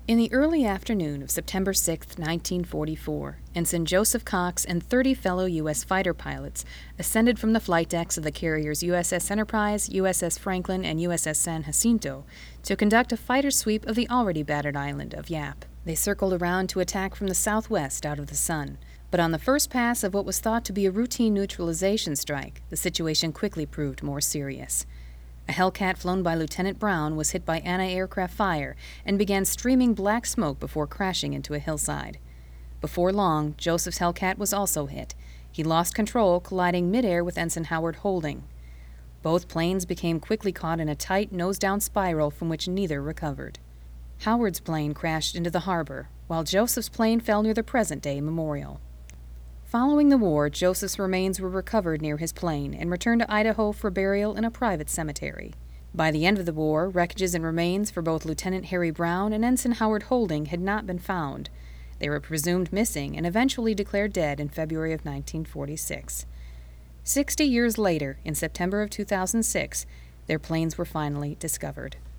In the early afternoon of September 6, 1944, Ensign Joseph Cox and 30 fellow U.S. fighter pilots ascended from the flight decks of the carriers USS Enterprise, USS Franklin, and USS San Jacinto to conduct a fighter sweep of the already battered island of Yap. They circled around to attack from the southwest out of the sun, but on the first pass of what was thought to be a routine neutralization strike, the situation quickly proved more serious. A Hellcat flown by Lieutenant Brown was hit by anti-aircraft fire and began streaming black smoke before crashing into a hillside. Before long, Joseph's Hellcat was also hit. He lost control, colliding midair with Ensign Howard Holding. Both planes became quickly caught in a tight nose-down spiral from which neither recovered. Howard's plane crashed into the harbor, while Joseph's plane fell near the present-day memorial. Following the war, Joseph's remains were recovered near his plane and returned to Idaho for burial in a private cemetery. By the end of the war, wreckages and remains for both Lieutenant Harry Brown and Ensign Howard Holding had not been found. They were presumed missing and eventually declared dead in February of 1946. 60 years later, in September of 2006, their planes were finally discovered.